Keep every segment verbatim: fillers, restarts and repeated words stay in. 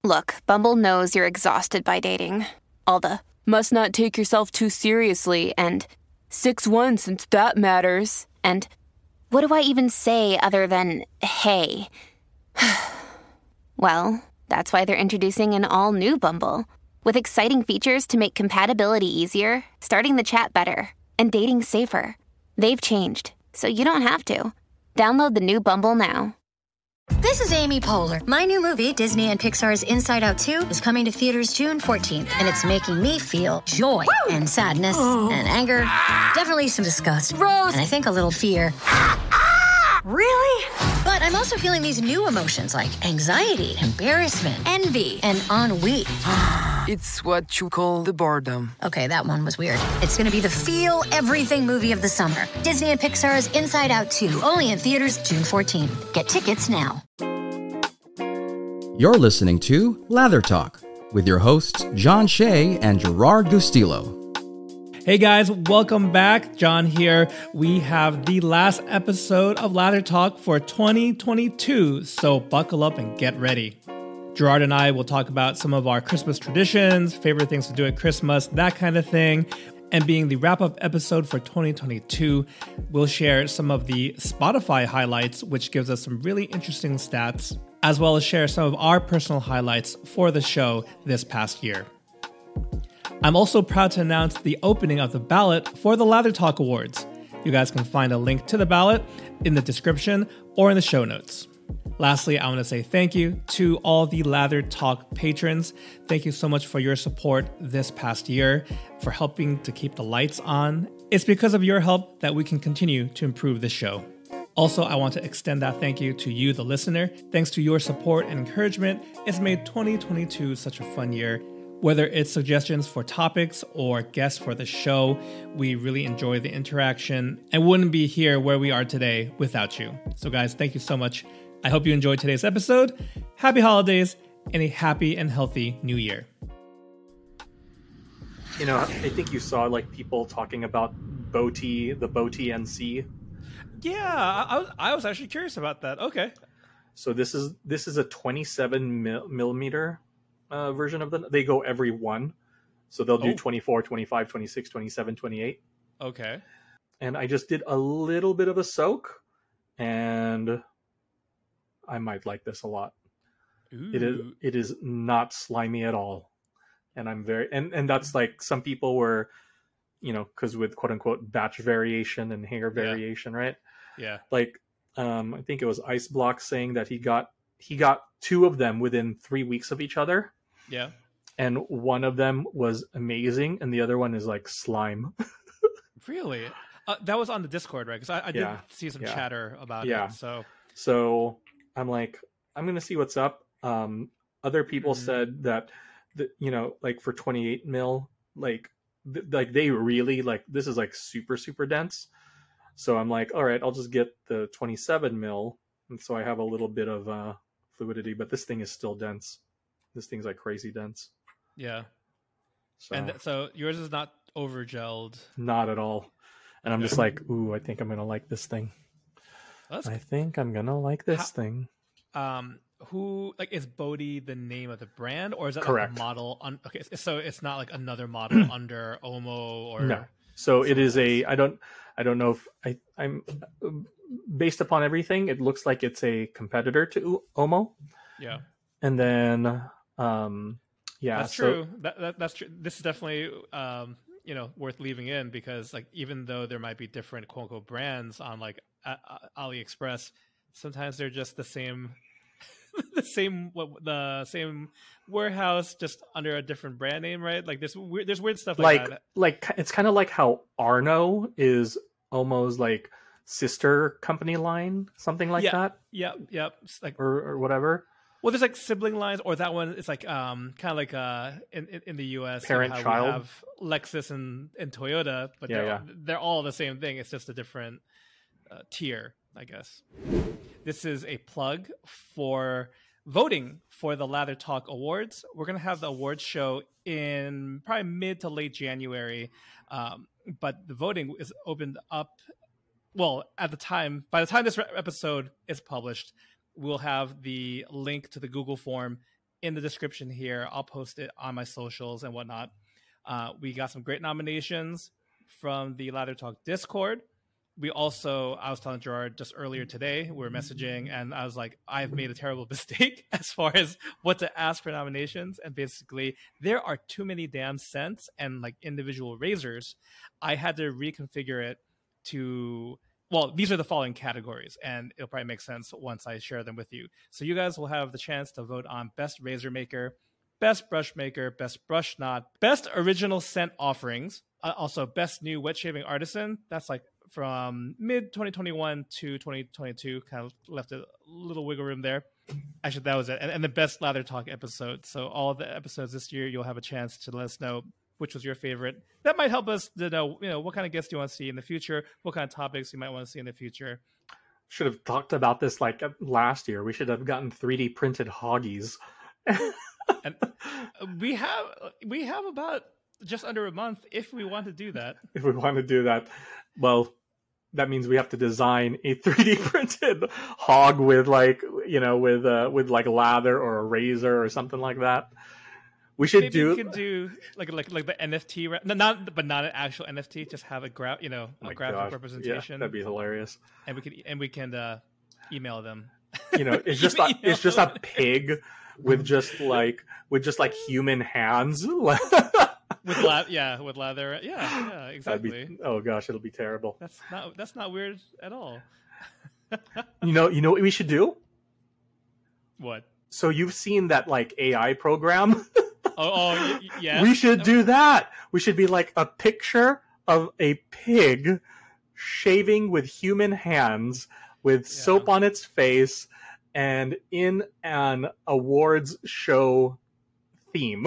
Look, Bumble knows you're exhausted by dating. All the must not take yourself too seriously and six one since that matters. And what do I even say other than hey? Well, that's why they're introducing an all-new Bumble with exciting features to make compatibility easier, starting the chat better, and dating safer. They've changed, so you don't have to. Download the new Bumble now. This is Amy Poehler. My new movie, Disney and Pixar's Inside Out two, is coming to theaters June fourteenth, and it's making me feel joy Woo! and sadness oh. and anger, definitely some disgust, Rose, and I think a little fear. Really? But I'm also feeling these new emotions like anxiety, embarrassment, envy, and ennui. It's what you call the boredom. Okay, that one was weird. It's going to be the feel everything movie of the summer. Disney and Pixar's Inside Out two, only in theaters June fourteenth. Get tickets now. You're listening to Lather Talk with your hosts John Shea and Gerard Gustillo. Hey guys, welcome back. John here. We have the last episode of Lather Talk for twenty twenty-two, so buckle up and get ready. Gerard and I will talk about some of our Christmas traditions, favorite things to do at Christmas, that kind of thing. And being the wrap-up episode for twenty twenty-two, we'll share some of the Spotify highlights, which gives us some really interesting stats, as well as share some of our personal highlights for the show this past year. I'm also proud to announce the opening of the ballot for the Lather Talk Awards. You guys can find a link to the ballot in the description or in the show notes. Lastly, I want to say thank you to all the Lather Talk patrons. Thank you so much for your support this past year, for helping to keep the lights on. It's because of your help that we can continue to improve this show. Also, I want to extend that thank you to you, the listener. Thanks to your support and encouragement, it's made twenty twenty-two such a fun year. Whether it's suggestions for topics or guests for the show, we really enjoy the interaction and wouldn't be here where we are today without you. So guys, thank you so much. I hope you enjoyed today's episode. Happy holidays and a happy and healthy new year. You know, I think you saw like people talking about Boti, the Boti N C. Yeah, I, I, was, I was actually curious about that. Okay. So this is this is a twenty-seven mil, millimeter uh, version of the. They go every one, so they'll do oh. twenty-four, twenty-five, twenty-six, twenty-seven, twenty-eight. Okay. And I just did a little bit of a soak, and I might like this a lot. Ooh. It is it is not slimy at all, and I'm very and and that's like some people were, you know, because with quote unquote batch variation and hair variation, yeah. right? Yeah. Like, um, I think it was Ice Block saying that he got he got two of them within three weeks of each other. Yeah. And one of them was amazing, and the other one is like slime. Really? Uh, that was on the Discord, right? Because I, I did yeah. see some yeah. chatter about yeah. it. So, so I'm like, I'm gonna see what's up. Um, other people mm-hmm. said that, the, you know, like for twenty-eight mil, like, th- like they really like this is like super super dense. So I'm like, all right, I'll just get the twenty-seven mil, and so I have a little bit of uh, fluidity. But this thing is still dense. This thing's like crazy dense. Yeah. So, and th- so yours is not over gelled. Not at all. And I'm okay. just like, ooh, I think I'm gonna like this thing. That's I think I'm gonna like this How, thing. Um, who like is Boti the name of the brand, or is that correct like a model? On okay, so it's not like another model under Omo or no. So it is else. a. I don't. I don't know if I. I'm based upon everything. It looks like it's a competitor to Omo. Yeah. And then, um, yeah, that's so, true. That, that that's true. This is definitely um. you know, worth leaving in because like even though there might be different quote unquote brands on like uh, AliExpress, sometimes they're just the same, the same what the same warehouse just under a different brand name, right? Like there's weird, there's weird stuff like, like that. Like it's kind of like how Arno is almost like sister company line, something like yeah, that. Yeah, yeah, like or or whatever. Well, there's like sibling lines, or that one is like um kind of like uh in in, in the U S parent you know, child. We have Lexus and, and Toyota, but yeah, they're yeah. they're all the same thing. It's just a different uh, tier, I guess. This is a plug for voting for the Lather Talk Awards. We're gonna have the awards show in probably mid to late January, um, but the voting is opened up. Well, at the time, by the time this episode is published, we'll have the link to the Google form in the description here. I'll post it on my socials and whatnot. Uh, we got some great nominations from the Lather Talk Discord. We also, I was telling Gerard just earlier today, we were messaging, and I was like, I've made a terrible mistake as far as what to ask for nominations. And basically, there are too many damn scents and like individual razors. I had to reconfigure it to, well, these are the following categories, and it'll probably make sense once I share them with you. So you guys will have the chance to vote on Best Razor Maker, Best Brush Maker, Best Brush Knot, Best Original Scent Offerings, uh, also Best New Wet Shaving Artisan. That's like from mid twenty twenty-one to twenty twenty-two, kind of left a little wiggle room there. Actually, that was it. And, and the Best Lather Talk episode. So all the episodes this year, you'll have a chance to let us know which was your favorite. That might help us to know, you know, what kind of guests you want to see in the future, what kind of topics you might want to see in the future. Should have talked about this like last year. We should have gotten three D printed Hoggies. And we have we have about just under a month if we want to do that. If we want to do that, well, that means we have to design a three D printed hog with like, you know, with uh, with like lather or a razor or something like that. We should Maybe do. We could do like like like the N F T, no, not but not an actual N F T. Just have a gra- you know, a Oh my graphic gosh. representation. Yeah, that'd be hilarious. And we can and we can uh, email them. You know, it's just a, it's just a pig with just like with just like human hands. With la- yeah, with lather. Yeah, yeah, exactly. Be, oh gosh, it'll be terrible. That's not that's not weird at all. You know, you know what we should do? What? So you've seen that like A I program? Oh, oh y- yes. We should do that. We should be like a picture of a pig shaving with human hands with yeah. soap on its face and in an awards show theme.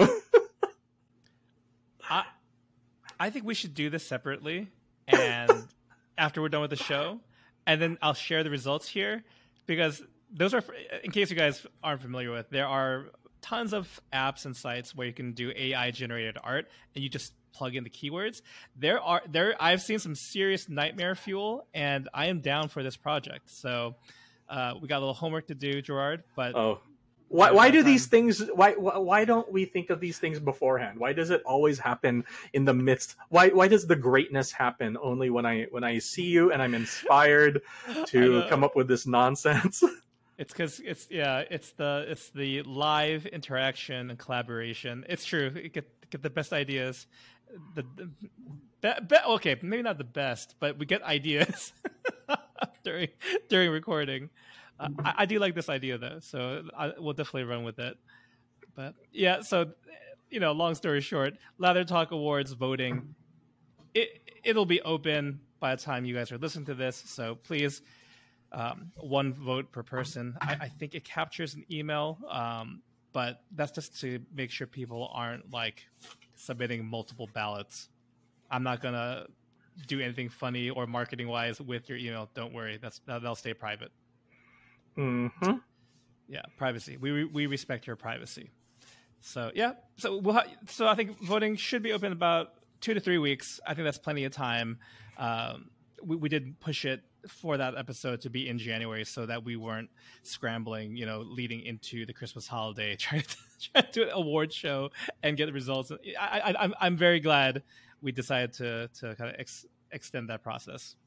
I, I think we should do this separately, and after we're done with the show, and then I'll share the results here, because those are, in case you guys aren't familiar with, there are tons of apps and sites where you can do A I generated art, and you just plug in the keywords. There are there I've seen some serious nightmare fuel, and I am down for this project. So uh, we got a little homework to do, Gerard. But oh. Why, why do these things? Why, why don't we think of these things beforehand? Why does it always happen in the midst? Why, why does the greatness happen only when I when I see you and I'm inspired to come up with this nonsense? It's because it's yeah, it's the it's the live interaction and collaboration. It's true. You get get the best ideas. The, the be, be, okay, maybe not the best, but we get ideas during during recording. Uh, I, I do like this idea though, so I, we'll definitely run with it. But yeah, so you know, long story short, Lather Talk Awards voting, it it'll be open by the time you guys are listening to this. So please, um, one vote per person. I, I think it captures an email, um, but that's just to make sure people aren't like submitting multiple ballots. I'm not gonna do anything funny or marketing wise with your email. Don't worry, that's that'll stay private. Mm-hmm. Yeah, privacy. We we respect your privacy. So yeah, so we'll ha- so I think voting should be open about two to three weeks. I think that's plenty of time. Um, we we did push it for that episode to be in January so that we weren't scrambling, you know, leading into the Christmas holiday trying to, trying to do an award show and get the results. I, I I'm I'm very glad we decided to to kind of ex- extend that process.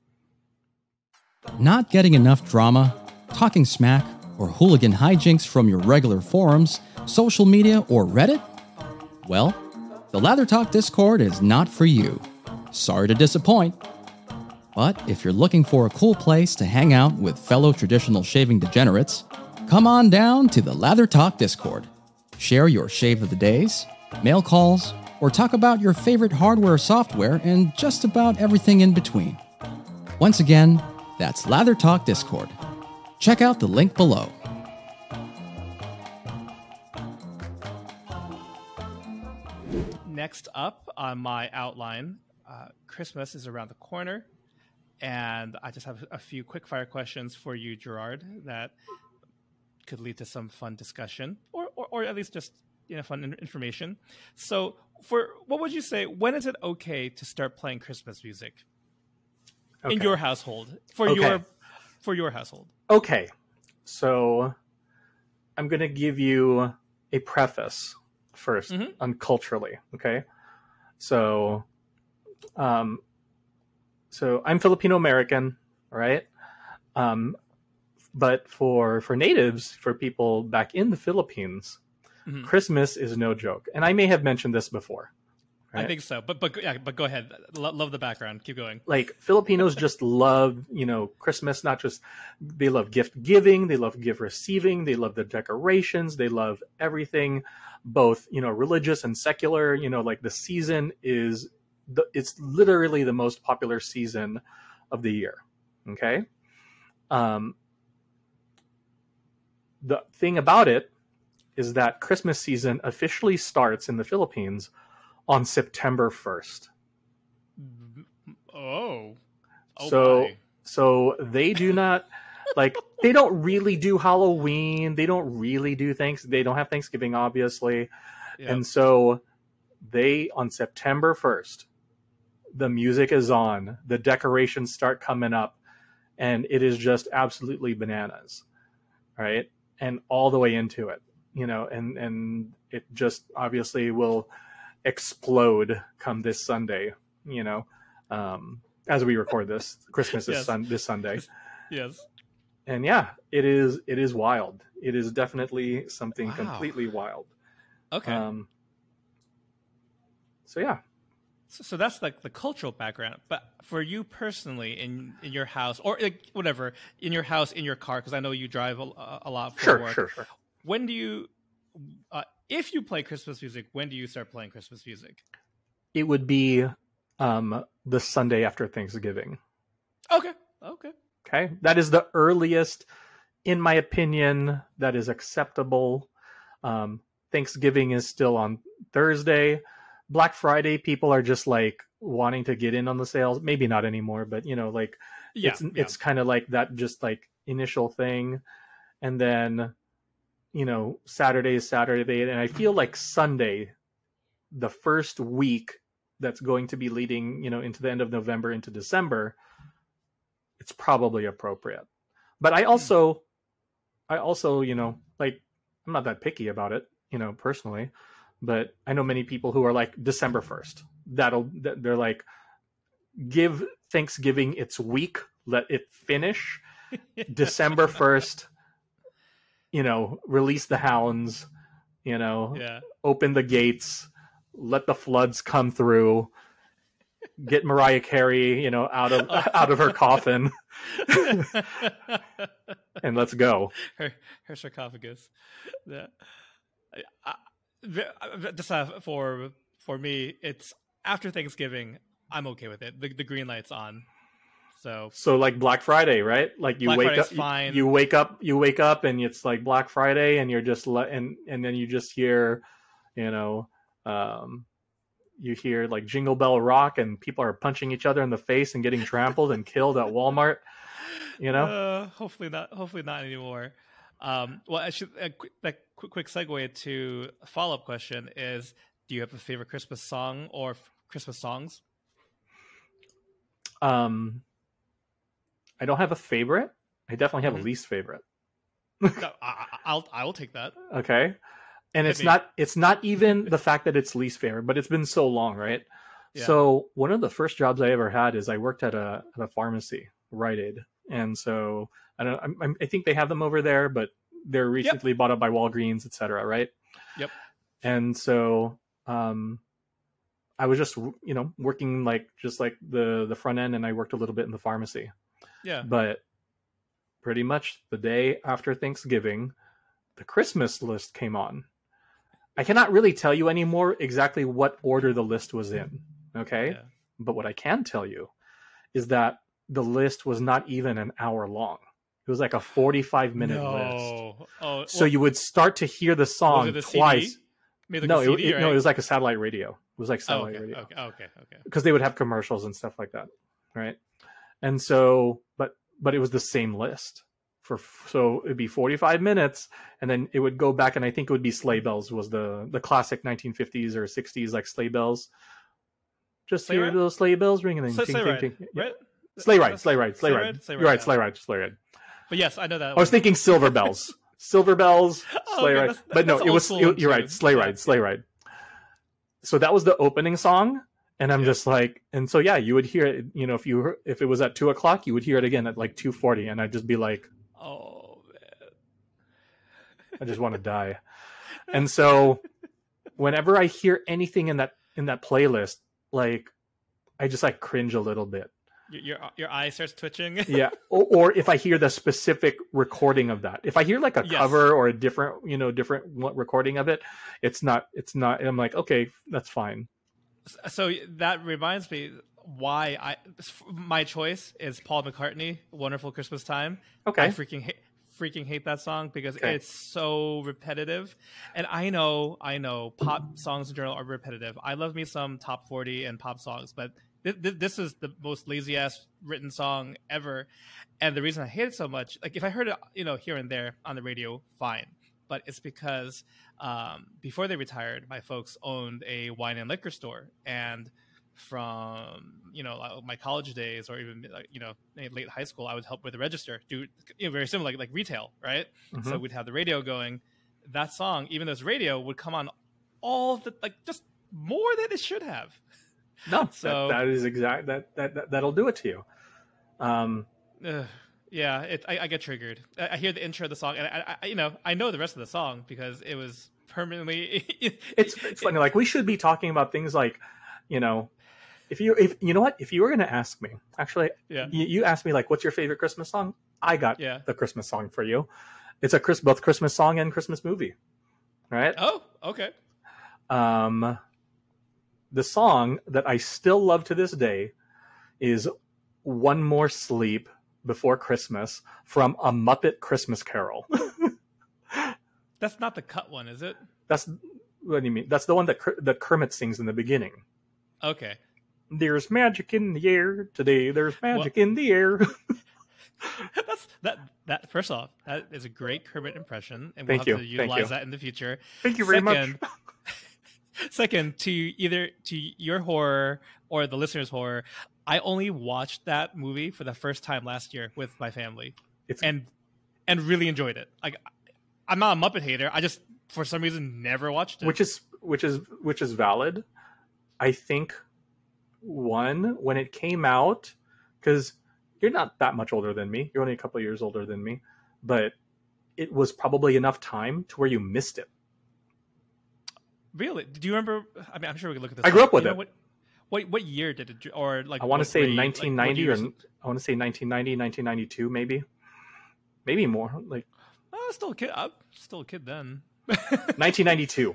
Not getting enough drama, talking smack, or hooligan hijinks from your regular forums, social media, or Reddit? Well, the Lather Talk Discord is not for you. Sorry to disappoint. But if you're looking for a cool place to hang out with fellow traditional shaving degenerates, come on down to the Lather Talk Discord. Share your shave of the days, mail calls, or talk about your favorite hardware or software and just about everything in between. Once again, that's Lather Talk Discord. Check out the link below. Next up on my outline, uh, Christmas is around the corner, and I just have a few quick fire questions for you, Gerard, that could lead to some fun discussion, or or, or at least just you know fun information. So, for what would you say? When is it okay to start playing Christmas music okay. in your household for okay. your for your household? Okay, so I'm gonna give you a preface first Mhm. on culturally. Okay, so um, so I'm Filipino American, right? Um, but for for natives, for people back in the Philippines, Mhm. Christmas is no joke, and I may have mentioned this before. I Right? think so. But but yeah, but go ahead. Lo- love the background. Keep going. Like Filipinos just love, you know, Christmas. Not just they love gift giving, they love gift receiving, they love the decorations, they love everything, both you know religious and secular. You know, like the season is the it's literally the most popular season of the year. Okay, um, the thing about it is that Christmas season officially starts in the Philippines on September first. Oh. Oh so my. so they do not like they don't really do Halloween. They don't really do things. They don't have Thanksgiving, obviously. Yep. And so they on September first, the music is on, the decorations start coming up, and it is just absolutely bananas. Right? And all the way into it. You know, and and it just obviously will explode come this Sunday, you know, um, as we record this. Christmas is Yes. sun- this Sunday. Yes. And yeah, it is it is wild. It is definitely something Wow. completely wild. Okay. Um, so yeah, So, so that's like the cultural background. But for you personally, in in your house or like, whatever, in your house, in your car, because I know you drive a, a lot for sure, work. sure, sure. When do you, uh, if you play Christmas music, when do you start playing Christmas music? It would be um, the Sunday after Thanksgiving. Okay. Okay. Okay, that is the earliest, in my opinion, that is acceptable. Um, Thanksgiving is still on Thursday. Black Friday, people are just like wanting to get in on the sales. Maybe not anymore, but you know, like Yeah. it's yeah. it's kind of like that, just like initial thing, and then you know, Saturday is Saturday, and I feel like Sunday, the first week that's going to be leading, you know, into the end of November into December, it's probably appropriate. But I also, I also, you know, like I'm not that picky about it, you know, personally, but I know many people who are like December first. That'll, they're like, give Thanksgiving its week, let it finish. December first, you know, release the hounds, you know, Yeah. open the gates, let the floods come through, get Mariah Carey, you know, out of out of her coffin, and let's go. her her sarcophagus. Yeah. I, I, just uh, for for me, it's after Thanksgiving. I'm okay with it. The the green light's on. So So like Black Friday, right? Like you Black wake Friday's up, fine. you wake up, you wake up, and it's like Black Friday, and you're just le- and and then you just hear, you know, um, you hear like Jingle Bell Rock, and people are punching each other in the face and getting trampled and killed at Walmart. You know, uh, hopefully not. Hopefully not anymore. Um, well, I should a quick, a quick quick segue to a follow up question is: do you have a favorite Christmas song or f- Christmas songs? um, I don't have a favorite. I definitely have Mhm. a least favorite. No, I, I- I'll I will take that. Okay. And Hit it's me. not it's not even the fact that it's least favorite, but it's been so long, right? Yeah. So one of the first jobs I ever had is I worked at a at a pharmacy, Rite Aid. And so I don't I'm, I'm- I think they have them over there, but they're recently bought up by Walgreens, et cetera, right? Yep. And so um I was just, you know, working like just like the the front end, and I worked a little bit in the pharmacy. Yeah. But pretty much the day after Thanksgiving, the Christmas list came on. I cannot really tell you anymore exactly what order the list was in. Okay. Yeah. But what I can tell you is that the list was not even an hour long. It was like a forty-five minute list. No. Oh, So you would start to hear the was song it a twice. C D? Made like No, a it, C D, it- right? no, it was like a satellite radio. It was like Oh, satellite okay, radio. okay, okay, okay. Because they would have commercials and stuff like that, right? And so, but but it was the same list for so it'd be forty-five minutes, and then it would go back, and I think it would be Sleigh Bells was the the classic nineteen fifties or sixties like Sleigh Bells. Just Sleigh hear Ride? those sleigh bells ringing. Sleigh, ting, sleigh ting, ride, ting. Yeah. right? Sleigh ride, sleigh ride, sleigh Sleigh ride. ride? Sleigh You're right, ride, sleigh yeah. ride, sleigh ride. But yes, I know that. I was thinking silver bells. Silver Bells, Oh, Sleigh okay, Ride. that's- But no, that's it old was school it- one you're too. right, Sleigh Yeah. Ride, Sleigh Ride. So that was the opening song, and I'm Yeah. just like, and so yeah, you would hear it. You know, if you heard- if it was at two o'clock, you would hear it again at like two forty, and I'd just be like, Oh man. I just want to die. And so, whenever I hear anything in that in that playlist, like, I just like cringe a little bit. Your your, your eye starts twitching. Yeah, or, or if I hear the specific recording of that, if I hear like a Yes. cover or a different, you know, different one- recording of it, it's not, it's not. I'm like, okay, that's fine. So that reminds me why I my choice is Paul McCartney, "Wonderful Christmas Time." Okay, I freaking hate, freaking hate that song because Okay. it's so repetitive. And I know, I know, pop songs in general are repetitive. I love me some top forty and pop songs, but th- th- this is the most lazy ass written song ever. And the reason I hate it so much, like if I heard it, you know, here and there on the radio, fine. But it's because um, before they retired, my folks owned a wine and liquor store, and from you know like, my college days or even like, you know late high school, I would help with the register, do you know very similar like, like retail, right? Mhm. So we'd have the radio going. That song, even though it's radio, would come on all the like just more than it should have. no, So- that, that is exact. That, that that that'll do it to you. Um, Ugh, yeah, it, I, I get triggered. I, I hear the intro of the song, and I, I, you know, I know the rest of the song because it was permanently. it's it's funny. Like, we should be talking about things like, you know, if you if you know what, if you were going to ask me, actually, Yeah. you, you asked me like, what's your favorite Christmas song? I got Yeah. the Christmas song for you. It's a Chris both Christmas song and Christmas movie, right? Oh, okay. Um, the song that I still love to this day is "One More Sleep Before Christmas" from A Muppet Christmas Carol. That's not the cut one, is it? That's what do you mean? That's the one that Ker- that Kermit sings in the beginning. Okay. There's magic in the air today. There's magic in the air. That's that. That first off, that is a great Kermit impression, and we'll Thank have you. to Thank utilize you. that in the future. Thank you very much. Second, second, to either to your horror or the listeners' horror, I only watched that movie for the first time last year with my family, It's and and really enjoyed it. Like, I'm not a Muppet hater. I just for some reason never watched it. which is which is which is valid. I think one when it came out, because you're not that much older than me. You're only a couple of years older than me, but it was probably enough time to where you missed it. Really? Do you remember? I mean, I'm sure we can look at this. I grew up with You know it. What, what what year did it? Or like I want to what say grade, like, what nineteen ninety years- or I want to say nineteen ninety, nineteen ninety-two, maybe, maybe more, like Oh, I was still a kid. I'm still a kid then. nineteen ninety-two.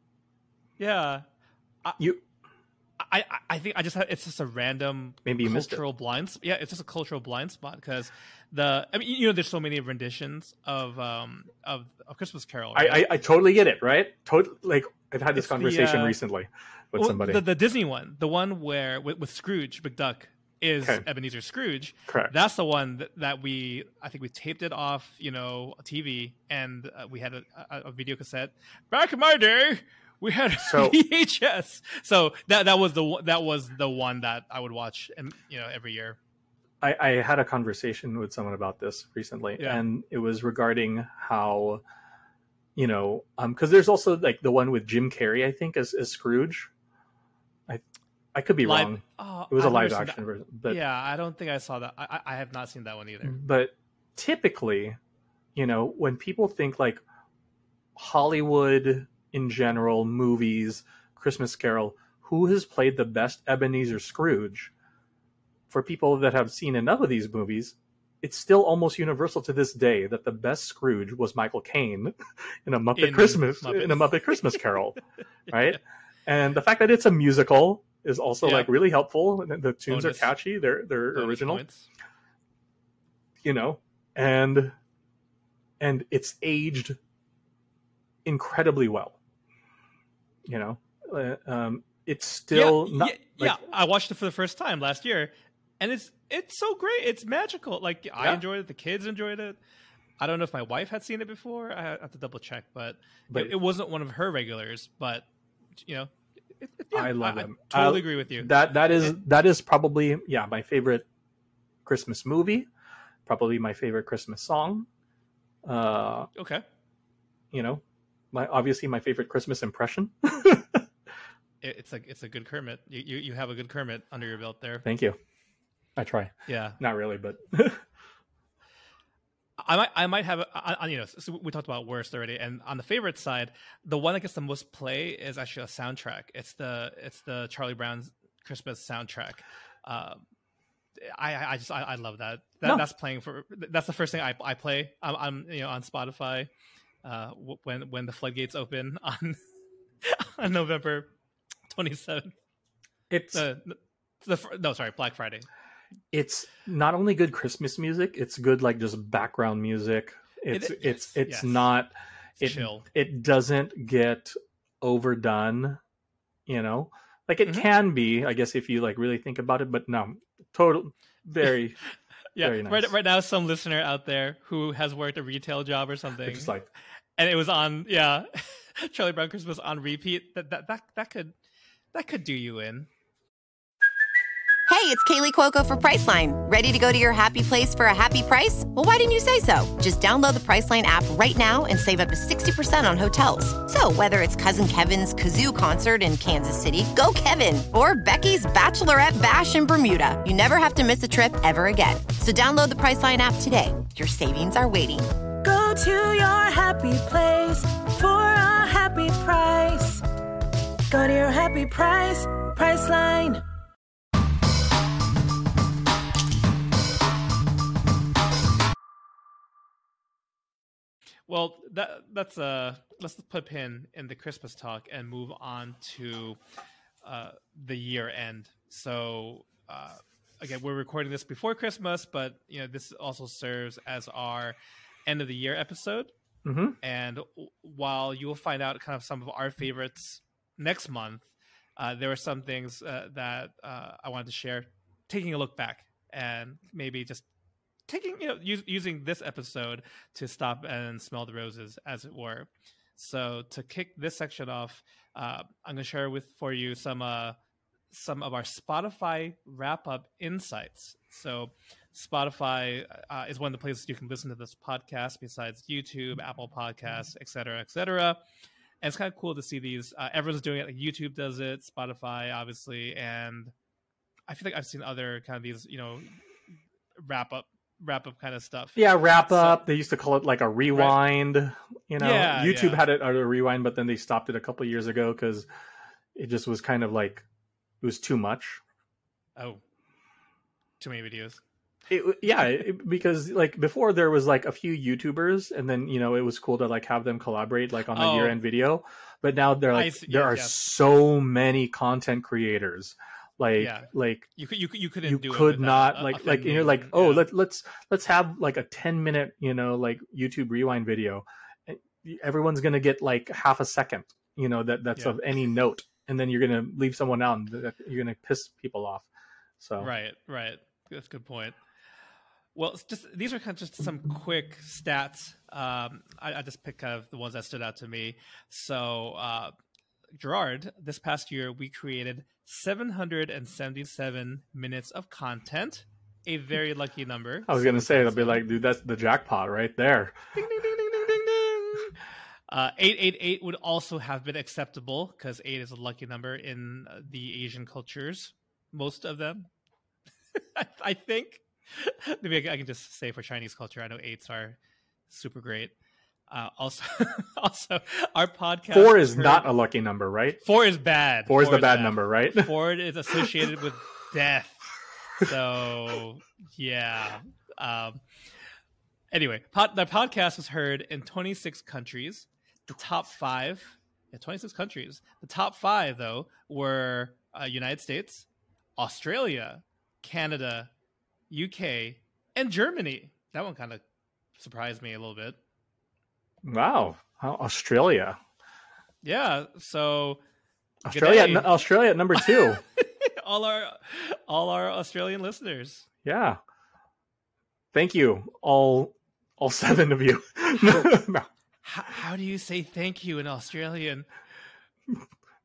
Yeah. You I, I I think I just had, it's just a random Maybe you missed it. cultural blind spot. Yeah, it's just a cultural blind spot because the I mean you know there's so many renditions of um of, of Christmas Carol. I, Right? I I totally get it, right? Totally, like I've had this It's the, conversation uh, recently with Well, somebody. The, the Disney one, the one where with, with Scrooge McDuck is Okay. Ebenezer Scrooge. Correct. That's the one that, that we I think we taped it off, you know, T V, and uh, we had a, a, a video cassette. Back in my day, we had a So- V H S. So that that was the one- that was the one that I would watch, and you know, every year. I, I had a conversation with someone about this recently, Yeah. and it was regarding how, you know, um, because there's also like the one with Jim Carrey, I think, as, as Scrooge. I I could be Live- wrong. Oh, It was a I've never live seen action that. version, but yeah, I don't think I saw that. I, I I have not seen that one either. but typically, you know, when people think like Hollywood in general, movies, Christmas Carol, who has played the best Ebenezer Scrooge? For people that have seen enough of these movies, it's still almost universal to this day that the best Scrooge was Michael Caine in a Muppet In Christmas Muppet. in a Muppet Christmas Carol, right? And the fact that it's a musical is also Yeah. like really helpful. The tunes Bonus. are catchy; they're they're Bonus original, points. you know, and and it's aged incredibly well. You know, uh, um, it's still yeah, not. yeah, like, yeah, I watched it for the first time last year, and it's it's so great. It's magical. Like I Yeah. enjoyed it. The kids enjoyed it. I don't know if my wife had seen it before. I have to double check, but, But- it, it wasn't one of her regulars. But you know, it, it, yeah, I love I, them. I totally I- agree with you. That that is that is probably yeah my favorite Christmas movie, probably my favorite Christmas song, Uh, Okay. You know, my obviously my favorite Christmas impression. It, it's like it's a good Kermit. You, you you have a good Kermit under your belt there. Thank you. I try. Yeah. Not really, but I might I might have a, I, you know so we talked about worst already, and on the favorite side, the one that gets the most play is actually a soundtrack. It's the it's the Charlie Brown's Christmas soundtrack. Um, I I just I, I love that. That No. That's playing for that's the first thing I I play. I'm, I'm you know on Spotify uh, when when the floodgates open on on November twenty-seventh. it's Uh, the no sorry Black Friday. it's not only good Christmas music, it's good like just background music. It's It- it's yes, it's yes. not It's it chill. it doesn't get overdone, you know? Like it Mhm. can be, I guess if you like really think about it, but no. Total very Yeah, very nice. right right now some listener out there who has worked a retail job or something. just like and it was on yeah Charlie Brown Christmas on repeat. That that that, that could that could do you in. Hey, it's Kaylee Cuoco for Priceline. Ready to go to your happy place for a happy price? Well, why didn't you say so? Just download the Priceline app right now and save up to sixty percent on hotels. So whether it's Cousin Kevin's Kazoo Concert in Kansas City, go Kevin, or Becky's Bachelorette Bash in Bermuda, you never have to miss a trip ever again. So download the Priceline app today. Your savings are waiting. Go to your happy place for a happy price. Go to your happy price, Priceline. Well, that that's uh let's put a pin in the Christmas talk and move on to uh, the year end. So uh, again, we're recording this before Christmas, but you know this also serves as our end of the year episode. mhm. And w- while you will find out kind of some of our favorites next month, uh, there were some things uh, that uh, I wanted to share, taking a look back and maybe just taking, you know, us- using this episode to stop and smell the roses, as it were. So to kick this section off, uh, I'm going to share with for you some uh, some of our Spotify wrap up insights. So Spotify uh, is one of the places you can listen to this podcast besides YouTube, Apple Podcasts, et cetera, et cetera. And it's kind of cool to see these. Uh, everyone's doing it. Like YouTube does it, Spotify, obviously. And I feel like I've seen other kind of these, you know, wrap up, wrap up kind of stuff. Yeah, wrap So- up. They used to call it like a rewind. You know, Yeah, YouTube yeah. had it at a rewind, but then they stopped it a couple years ago because it just was kind of like it was too much. Oh, too many videos. It, yeah, it, because like before there was like a few YouTubers, and then you know it was cool to like have them collaborate like on the Oh. year end video. But now they're I like see- there yes, are yes. so many content creators. Like Yeah. like You could, you could, you couldn't you do it could without, not uh, like like and you're offending, like oh yeah. let let's let's have like a ten minute you know like YouTube rewind video. And everyone's gonna get like half a second you know that that's Yeah. of any note, and then you're gonna leave someone out, and that- you're gonna piss people off. So Right, right. That's a good point. Well, it's just these are kind of just some quick stats. Um, I, I just picked kind of the ones that stood out to me. So, uh, Gerard, this past year we created seven hundred seventy-seven minutes of content, a very lucky number. I was gonna say it'll be like, dude, that's the jackpot right there. Ding, ding, ding, ding, ding, ding, ding. Uh, eight eight eight would also have been acceptable because eight is a lucky number in uh, the Asian cultures, most of them. I, I think. Maybe I, can- I can just say for Chinese culture, I know eights are super great. Uh, also, also our podcast. Four is heard- not a lucky number, right? Four is bad. Four is the bad number, right? Four is associated with death. So yeah. Um, anyway, pod, the podcast was heard in twenty-six countries. The top five, yeah, twenty-six countries. The top five though were uh, United States, Australia, Canada, U K, and Germany. That one kind of surprised me a little bit. Wow, How- Australia, Yeah. So Australia, day. n- Australia at number two. all our all our Australian listeners. Yeah, thank you, all all seven of you. No. How, how do you say thank you in Australian?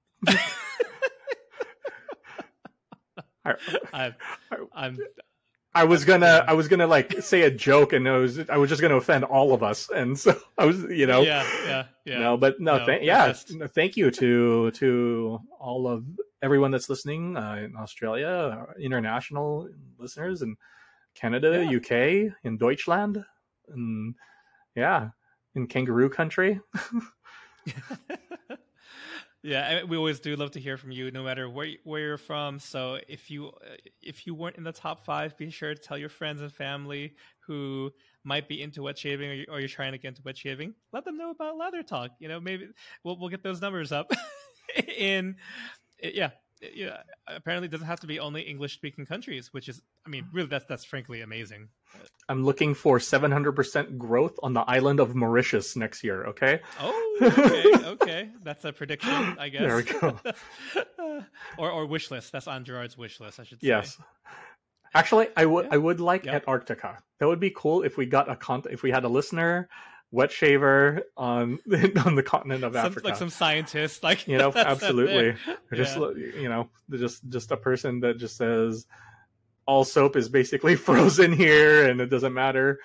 I, I'm, I'm, I was gonna, I was gonna like say a joke, and I was, I was just gonna offend all of us, and so I was, you know, Yeah, yeah, yeah. no, but no, No, th- yeah, that's- no, thank you to to all of everyone that's listening uh, in Australia, uh, international listeners in Canada, Yeah. U K, in Deutschland, and yeah, in Kangaroo Country. Yeah, I- we always do love to hear from you, no matter where you- where you're from. So if you uh, if you weren't in the top five, be sure to tell your friends and family who might be into wet shaving, or, you, or you're trying to get into wet shaving. Let them know about Lather Talk. You know, maybe we'll we'll get those numbers up. in yeah, yeah. Apparently, it doesn't have to be only English speaking countries, which is, I mean, really, that's that's frankly amazing. I'm looking for seven hundred percent growth on the island of Mauritius next year. Okay. Oh, okay, okay. That's a prediction, I guess. There we go. or or wish list. That's on Gerard's wish list, I should say. Yes. Actually, I would Yeah. I would like Yeah. Antarctica. That would be cool if we got a con- if we had a listener, wet shaver on on the continent of Some, Africa. like some scientist, like you know, that's up absolutely. there. Or just Yeah. you know, just just a person that just says all soap is basically frozen here, and it doesn't matter.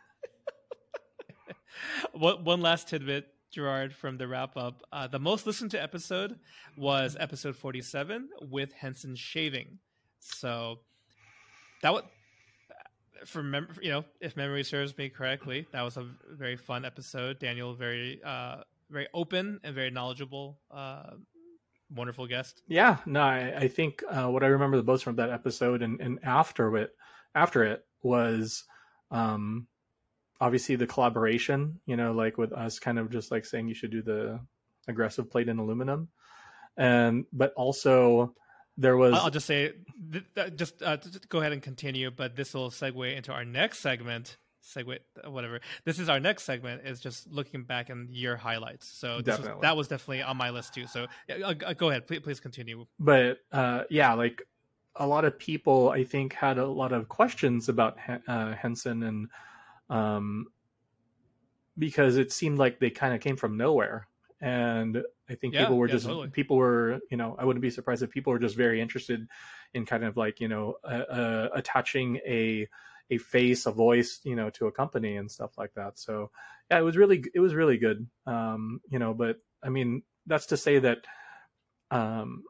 One, one last tidbit, Gerard, from the wrap up. Uh, the most listened to episode was episode forty-seven with Henson shaving. So that was, for mem- you know, if memory serves me correctly, that was a very fun episode. Daniel, very uh, very open and very knowledgeable. Uh, wonderful guest. Yeah, no, I, I think uh, what I remember the most from that episode and, and after it, after it was um, obviously the collaboration, you know, like with us kind of just like saying you should do the aggressive plate in aluminum. And, but also there was, I'll I'll just say, th- th- just uh, t- t- go ahead and continue, but this will segue into our next segment. Segue, whatever. This is our next segment, is just looking back in year highlights. So this was, Definitely. that was definitely on my list too. So yeah, uh, uh, go ahead, please, please continue. but uh, yeah, like a lot of people, I think, had a lot of questions about Hen- uh, Henson, and um, because it seemed like they kind of came from nowhere, and I think Yeah, people were yeah, just totally. people were, you know, I wouldn't be surprised if people were just very interested in kind of like, you know, uh, uh, attaching a a face, a voice, you know, to a company and stuff like that. So yeah, it was really, it was really good. Um, you know, but I mean, that's to say that, um,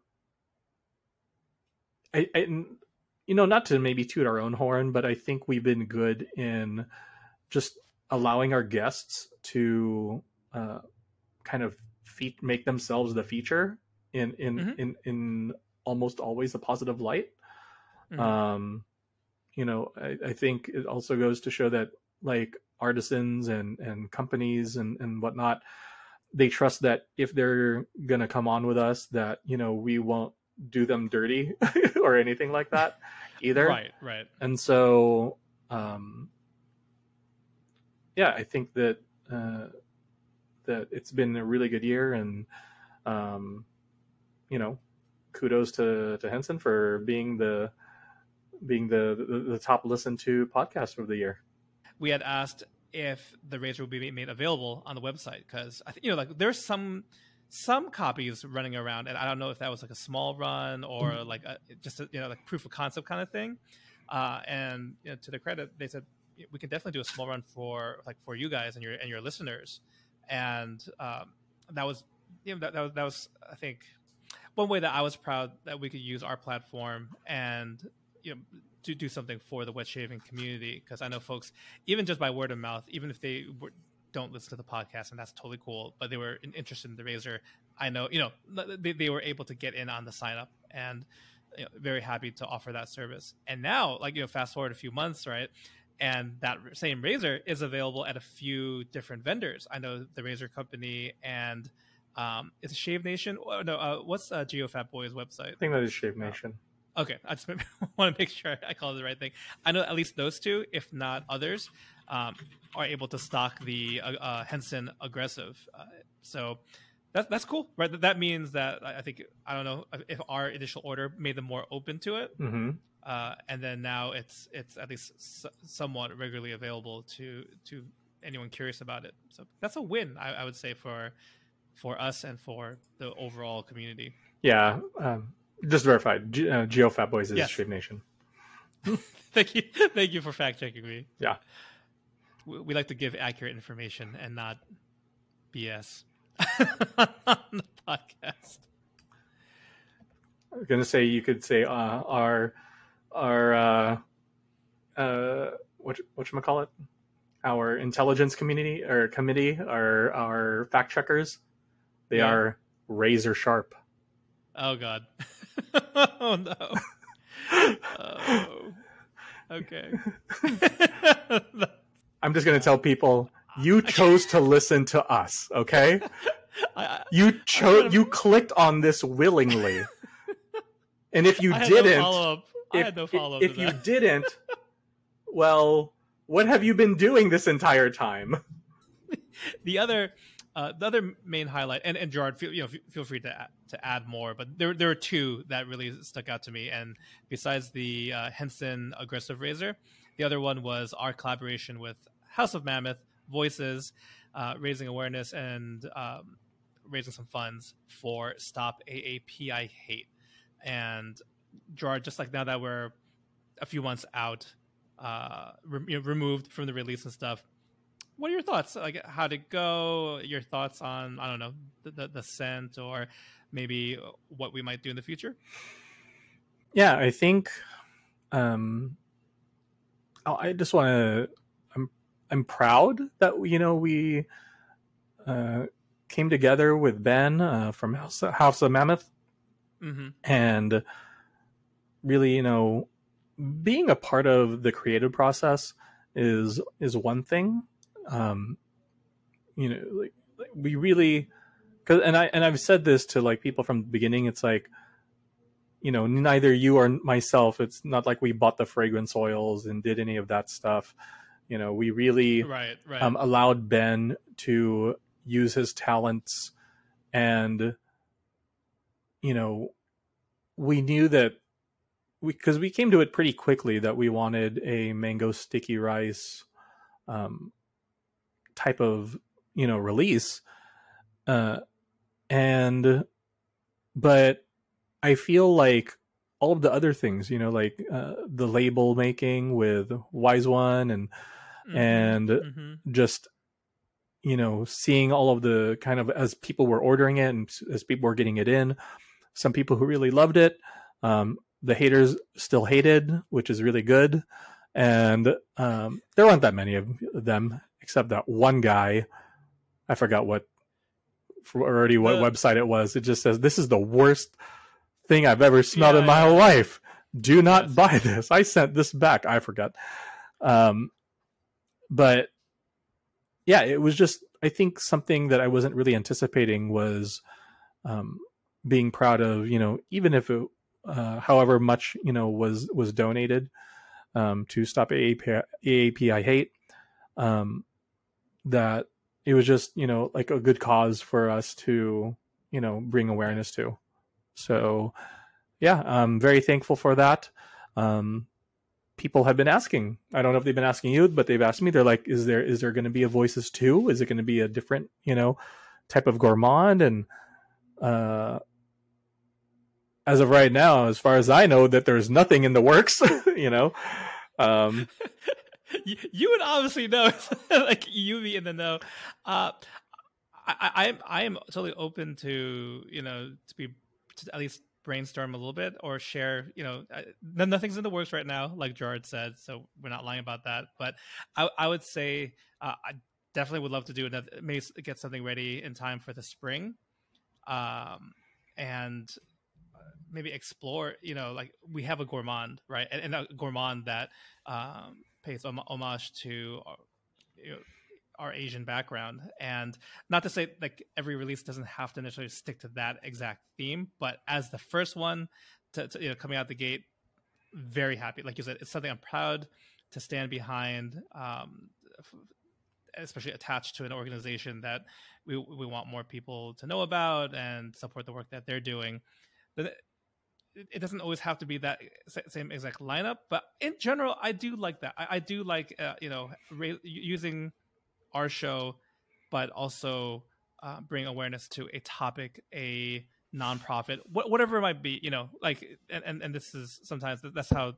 I, I, you know, not to maybe toot our own horn, but I think we've been good in just allowing our guests to, uh, kind of fe- make themselves the feature in, in, Mhm. in, in almost always a positive light. Mhm. Um, you know, I, I think it also goes to show that like artisans and, and companies and, and whatnot, they trust that if they're going to come on with us, that, you know, we won't do them dirty or anything like that either. Right, right. And so, um, yeah, I think that, uh, that it's been a really good year, and, um, you know, kudos to, to Henson for being the, being the, the, the top listened to podcast of the year. We had asked if the razor would be made available on the website, because I think, you know, like there's some some copies running around, and I don't know if that was like a small run or like a, just a, you know, like proof of concept kind of thing. Uh, and you know, to their credit, they said we can definitely do a small run for like for you guys and your and your listeners. And um, that was, you know, that, that was that was I think one way that I was proud that we could use our platform and, you know, to do something for the wet shaving community, because I know folks, even just by word of mouth, even if they were, don't listen to the podcast, and that's totally cool, but they were in, interested in the razor, I know, you know, they, they were able to get in on the sign up, and you know, very happy to offer that service. And now, like, you know, fast forward a few months, right? And that same razor is available at a few different vendors. I know the Razor Company and um, it's Shave Nation. Oh, no, uh, what's uh, GeoFat Boy's website? I think that is Shave Nation. Okay, I just want to make sure I call it the right thing. I know at least those two, if not others, um, are able to stock the uh, uh, Henson Aggressive. Uh, so that's that's cool, right? That, that means that I think, I don't know if our initial order made them more open to it, Mm-hmm. uh, and then now it's it's at least s- somewhat regularly available to to anyone curious about it. So that's a win, I, I would say, for for us and for the overall community. Yeah. Um, just verified. G- uh, GeoFat Boys is Yes. Shave Nation. Thank you, thank you for fact checking me. Yeah. We, we like to give accurate information and not B S on the podcast. I was gonna say you could say uh, our our uh, uh, what whatchamacallit? Our intelligence community or committee, our our fact checkers, they Yeah. are razor sharp. Oh God. Oh no. Oh. Okay. I'm just gonna tell people you chose to listen to us, okay? I, I, You I chose could've- you clicked on this willingly. And if you I had didn't, no follow-up. I if, had no if- follow-up if to you that. didn't, well, what have you been doing this entire time? The other, uh, the other main highlight, and, and Gerard, feel you know, feel free to add, to add more, but there there are two that really stuck out to me. And besides the uh, Henson aggressive razor, the other one was our collaboration with House of Mammoth Voices, uh, raising awareness and um, raising some funds for Stop A A P I Hate. And Gerard, just like now that we're a few months out, uh, re- you know, removed from the release and stuff, what are your thoughts? Like, how'd it go? Your thoughts on, I don't know, the, the, the scent, or maybe what we might do in the future? Yeah, I think um oh, I just want to I'm I'm proud that you know we uh came together with Ben uh, from House, House of Mammoth, Mm-hmm. and really, you know, being a part of the creative process is is one thing. Um, you know, like, like we really, cause, and I and I've said this to like people from the beginning. It's like, you know, neither you or myself. It's not like we bought the fragrance oils and did any of that stuff. You know, we really Right, right. um, allowed Ben to use his talents, and you know, we knew that we because we came to it pretty quickly that we wanted a mango sticky rice um, type of you know release, uh, and but I feel like all of the other things, you know, like uh, the label making with Wise One and Mhm, and mhm. just you know seeing all of the kind of as people were ordering it and as people were getting it in, some people who really loved it, um the haters still hated, which is really good, and um there weren't that many of them except that one guy. I forgot what for already what The- website it was. It just says, this is the worst thing I've ever smelled Yeah, in my yeah. life, do not Yes. buy this. I sent this back. I forgot. um But yeah, it was just, I think something that I wasn't really anticipating was um, being proud of, you know, even if it, uh, however much, you know, was, was donated um, to Stop A A P I, A A P I Hate, um, that it was just, you know, like a good cause for us to, you know, bring awareness to. So yeah, I'm very thankful for that. Um, people have been asking, I don't know if they've been asking you, but they've asked me, they're like, is there, is there going to be a Voices two? Is it going to be a different, you know, type of gourmand? And, uh, as of right now, as far as I know, that there's nothing in the works, you know? Um, you, you would obviously know, like you be in the know. Uh, I, I, I'm, I am totally open to, you know, to be, to at least brainstorm a little bit or share, you know, I, nothing's in the works right now, like Gerard said, so we're not lying about that. But I, I would say uh, I definitely would love to do another, maybe get something ready in time for the spring, um, and maybe explore, you know, like we have a gourmand, right? And, and a gourmand that um, pays hom- homage to our, you know, our Asian background. And not to say like every release doesn't have to necessarily stick to that exact theme, but as the first one to, to you know, coming out the gate, very happy. Like you said, it's something I'm proud to stand behind, um, especially attached to an organization that we we want more people to know about and support the work that they're doing. But it doesn't always have to be that same exact lineup, but in general, I do like that. I, I do like, uh, you know, ra- using our show, but also uh, bring awareness to a topic, a nonprofit, wh- whatever it might be, you know, like, and, and, and this is sometimes that's how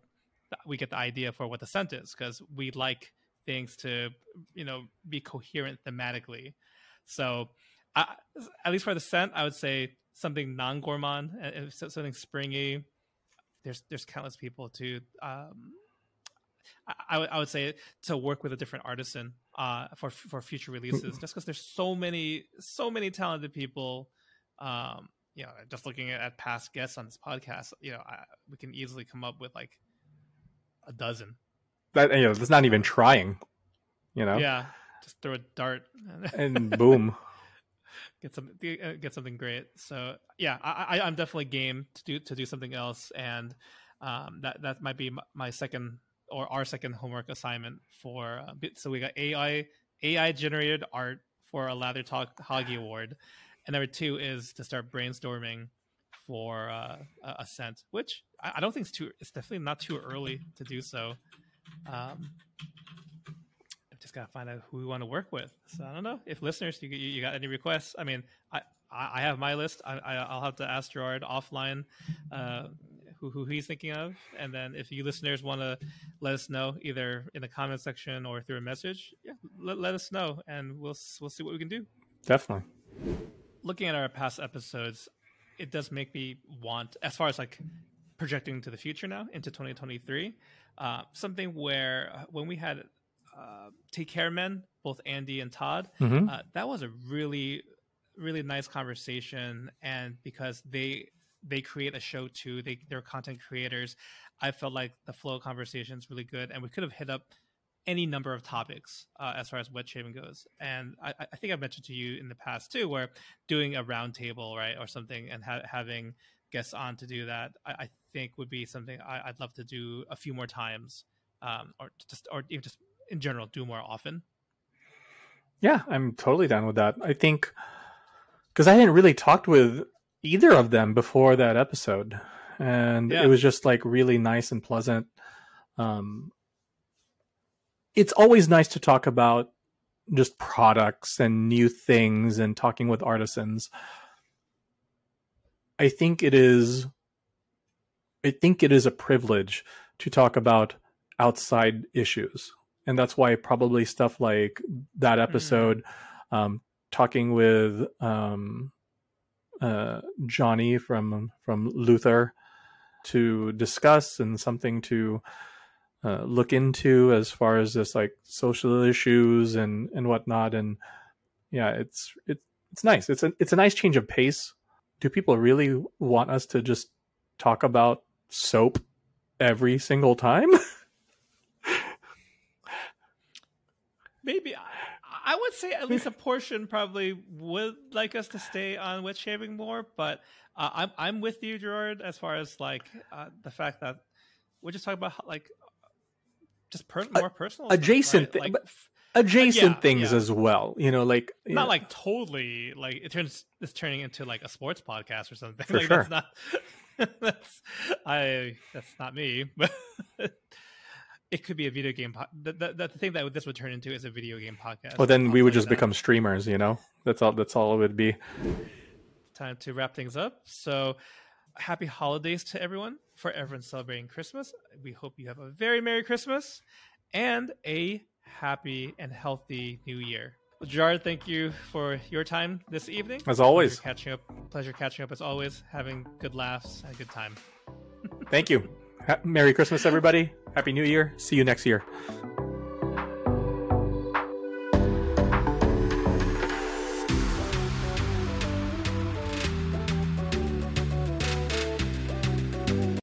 we get the idea for what the scent is, because we like things to, you know, be coherent thematically. So uh, at least for the scent, I would say something non-gourmand, uh, something springy. There's there's countless people to um, I, I would I would say to work with a different artisan uh, for for future releases, just because there's so many so many talented people. Um, you know, just looking at, at past guests on this podcast, you know, I, we can easily come up with like a dozen. That, you know, that's not even trying. You know, yeah, just throw a dart and boom. Get some, get something great. So yeah, I, I, I'm definitely game to do to do something else, and um, that that might be my second or our second homework assignment for. Uh, so we got A I A I generated art for a Lather Talk Hoggy Award, and number two is to start brainstorming for uh, a scent, which I, I don't think it's too. It's definitely not too early to do so. Um, just gotta find out who we want to work with. So I don't know if listeners, you you got any requests. I mean, I I have my list. I, I'll have to ask Gerard offline uh, who who he's thinking of, and then if you listeners want to let us know either in the comment section or through a message, yeah, let, let us know, and we'll we'll see what we can do. Definitely. Looking at our past episodes, it does make me want, as far as like projecting to the future now into twenty twenty-three, uh, something where when we had Uh, Take Care Men, both Andy and Todd, mm-hmm. uh, that was a really really nice conversation, and because they they create a show too, they they're content creators, I felt like the flow of conversation is really good, and we could have hit up any number of topics uh, as far as wet shaving goes. And I, I think I've mentioned to you in the past too, where doing a round table, right, or something, and ha- having guests on to do that, I, I think would be something I, I'd love to do a few more times, um, or just or even just in general do more often. Yeah, I'm totally down with that. I think because I hadn't really talked with either of them before that episode, and yeah. It was just like really nice and pleasant. Um, it's always nice to talk about just products and new things and talking with artisans. I think it is, I think it is a privilege to talk about outside issues. And that's why probably stuff like that episode, mm. um, talking with um, uh, Johnny from from Luther to discuss, and something to uh, look into as far as this like social issues and, and whatnot. And yeah, it's it's it's nice. It's a it's a nice change of pace. Do people really want us to just talk about soap every single time? Maybe. I would say at least a portion probably would like us to stay on wet shaving more, but uh, I'm I'm with you, Gerard, as far as like uh, the fact that we're just talking about like just per- more personal adjacent stuff, right? things, like, adjacent yeah, things yeah. as well. You know, like you not know. like totally like it turns it's turning into like a sports podcast or something. For like sure. That's not that's I that's not me, but. It could be a video game. Po- the, the, the thing that this would turn into is a video game podcast. Well, then I'll we would just that. become streamers, you know? That's all That's all it would be. Time to wrap things up. So happy holidays to everyone. For everyone celebrating Christmas, we hope you have a very Merry Christmas and a happy and healthy New Year. Well, Gerard, thank you for your time this evening. As always. Pleasure catching up. Pleasure catching up as always. Having good laughs and a good time. Thank you. Merry Christmas, everybody. Happy New Year. See you next year.